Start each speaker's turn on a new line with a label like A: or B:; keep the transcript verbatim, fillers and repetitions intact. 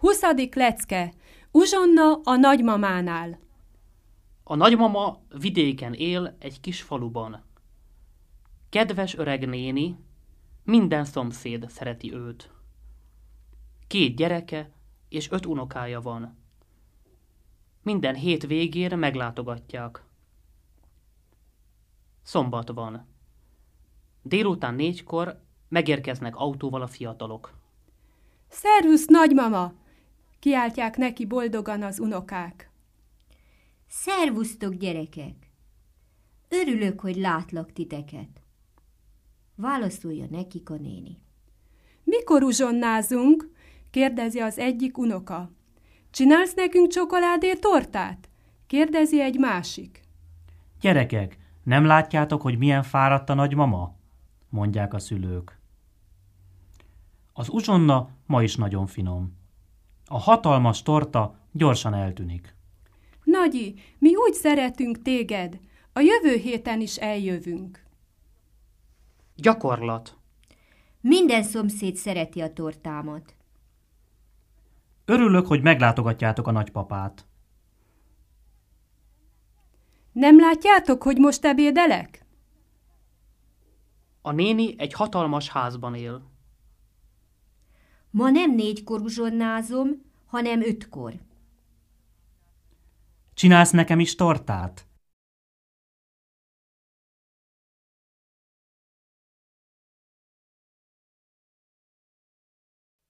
A: Huszadik lecke. Uzsonna a nagymamánál.
B: A nagymama vidéken él egy kis faluban. Kedves öreg néni, minden szomszéd szereti őt. Két gyereke és öt unokája van. Minden hét végén meglátogatják. Szombat van. Délután négykor megérkeznek autóval a fiatalok.
A: Szervusz, nagymama! Kiáltják neki boldogan az unokák.
C: Szervusztok, gyerekek! Örülök, hogy látlak titeket. Válaszolja nekik a néni.
A: Mikor uzsonnázunk? Kérdezi az egyik unoka. Csinálsz nekünk csokoládé tortát? Kérdezi egy másik.
D: Gyerekek, nem látjátok, hogy milyen fáradt a nagymama? Mondják a szülők. Az uzsonna ma is nagyon finom. A hatalmas torta gyorsan eltűnik.
A: Nagyi, mi úgy szeretünk téged. A jövő héten is eljövünk.
B: Gyakorlat.
C: Minden szomszéd szereti a tortámat.
D: Örülök, hogy meglátogatjátok a nagypapát.
A: Nem látjátok, hogy most ebédelek?
B: A néni egy hatalmas házban él.
C: Ma nem négykor uzsonnázom, hanem ötkor.
D: Csinálsz nekem is tortát?